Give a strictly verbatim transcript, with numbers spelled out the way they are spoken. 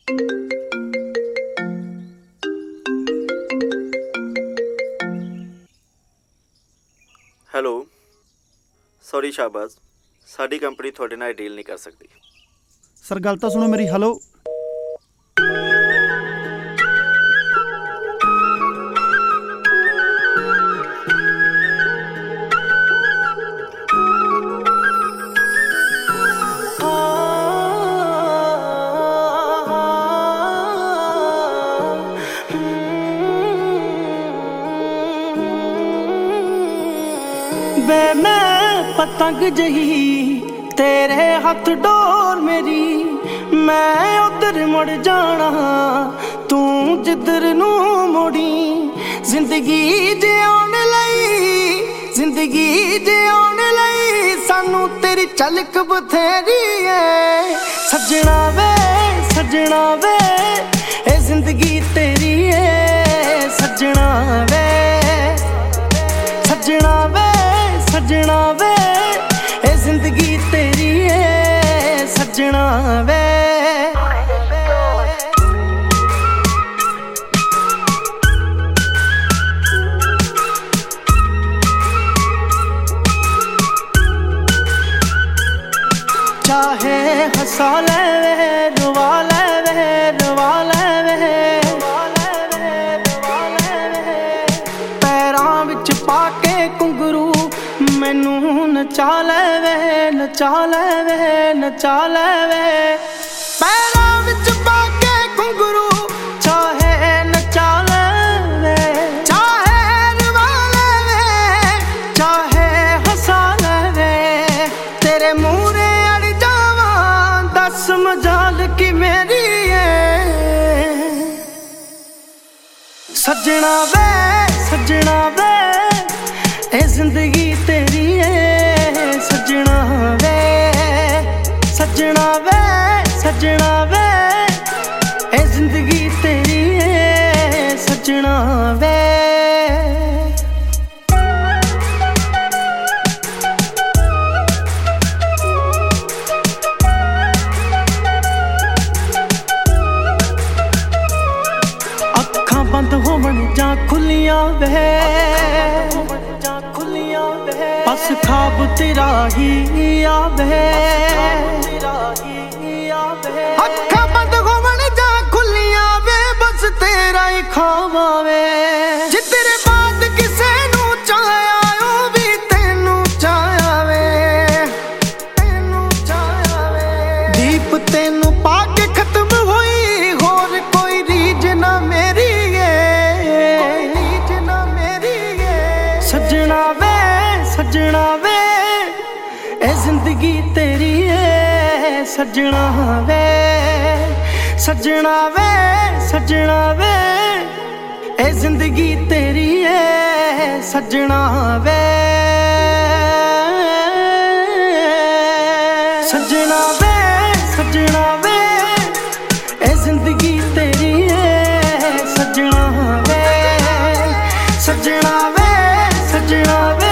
Hello sorry Shahbaz, ਸਾਡੀ company ਤੁਹਾਡੇ ਨਾਲ ਡੀਲ ਨਹੀਂ ਕਰ ਸਕਦੀ। ਸਰ ਗੱਲ ਤਾਂ ਸੁਣੋ ਮੇਰੀ। ਹੈਲੋ ਵੇ ਮੈਂ ਪਤੰਗ ਜਹੀ ਤੇਰੇ ਹੱਥ ਡੋਰ ਮੇਰੀ, ਮੈਂ ਉਧਰ ਮੁੜ ਜਾਣਾ ਤੂੰ ਜਿੱਧਰ ਨੂੰ ਮੋੜੀ। ਜ਼ਿੰਦਗੀ ਜਿਉਣ ਲਈ, ਜ਼ਿੰਦਗੀ ਜਿਉਣ ਲਈ ਸਾਨੂੰ ਤੇਰੀ ਝਲਕ ਬਥੇਰੀ ਏ। ਸੱਜਣਾ ਵੇ ਸੱਜਣਾ ਵੇ ਇਹ ਜ਼ਿੰਦਗੀ ਤੇਰੀ ਏ। ਸੱਜਣਾ ਵੇ ਸੱਜਣਾ ਵੇ ਸੱਜਣਾ ਵੇ ਇਹ ਜ਼ਿੰਦਗੀ ਤੇਰੀ ਏ। ਸੱਜਣਾ ਵੇ ਚਾਹੇ ਹਸਾ ਲੈ ਵੇ ਰਵਾ ਲੈ ਵੇ ਰਵਾ ਲੈ ਵੇ, ਪੈਰਾਂ ਵਿੱਚ ਪਾ ਕੇ ਘੁੰਗਰੂ ਮੈਨੂੰ ਨਚਾ ਲੈ ਵੇ ਨਚਾ ਲੈ ਵੇ ਨਚਾ ਲੈ ਵੇ। ਪੈਰਾਂ ਵਿੱਚ ਪਾ ਕੇ ਘੁੰਗਰੂ ਚਾਹੇ ਨਚਾ ਲੈ ਵੇ, ਚਾਹੇ ਰਵਾ ਲੈ ਵੇ, ਚਾਹੇ ਹਸਾ ਲੈ ਵੇ। ਤੇਰੇ ਮੂਹਰੇ ਅੜ ਜਾਵਾਂ ਦੱਸ ਮਜਾਲ ਕੀ ਮੇਰੀ ਏ। ਸੱਜਣਾ ਵੇ ਸੱਜਣਾ ਵੇ ਇਹ ਜ਼ਿੰਦਗੀ ਤੇਰੀ ਏ। ਸੱਜਣਾ ਵੇ ਸੱਜਣਾ ਵੇ ਸੱਜਣਾ ਵੇ ਇਹ ਜ਼ਿੰਦਗੀ ਤੇਰੀ ਏ। ਸੱਜਣਾ ਵੇ ਅੱਖਾਂ ਬੰਦ ਹੋਵਣ ਜਾਂ ਖੁੱਲੀਆਂ ਵੇ, ਬਸ ਖਾਬ ਤੇਰਾ ਹੀ ਆਵੇ। ਅੱਖਾਂ ਬੰਦ ਹੋਵਣ ਜਾਂ ਖੁੱਲੀਆਂ ਵੇ, ਬਸ ਤੇਰਾ ਹੀ ਖਾਬ ਆਵੇ। ਜਿੱਧਰ ਬਾਤ ਕਿਸੇ ਨੂੰ ਚਾਹਿਆ ਉਹ ਵੀ ਤੈਨੂੰ ਚਾਹਿਆ ਵੇ, ਤੈਨੂੰ ਚਾਹਿਆ ਵੇ। ਦੀਪ ਤੈਨੂੰ ਪਾ ਕੇ ਖਤਮ ਹੋਈ ਹੋਰ ਕੋਈ ਰੀਝ ਨਾ ਮੇਰੀ ਏ, ਕੋਈ ਰੀਝ ਨਾ ਮੇਰੀ ਏ। ਸੱਜਣਾ ਵੇ ਸੱਜਣਾ ਵੇ ਇਹ ਜ਼ਿੰਦਗੀ ਤੇਰੀ ਏ। ਸੱਜਣਾ ਵੇ ਸੱਜਣਾ ਵੇ ਸੱਜਣਾ ਵੇ ਇਹ ਜ਼ਿੰਦਗੀ ਤੇਰੀ ਏ। ਸੱਜਣਾ ਵੇ ਸੱਜਣਾ ਵੇ ਸੱਜਣਾ ਵੇ ਇਹ ਜ਼ਿੰਦਗੀ ਤੇਰੀ ਏ। ਸੱਜਣਾ ਵੇ ਸੱਜਣਾ ਵੇ ਸੱਜਣਾ ਵੇ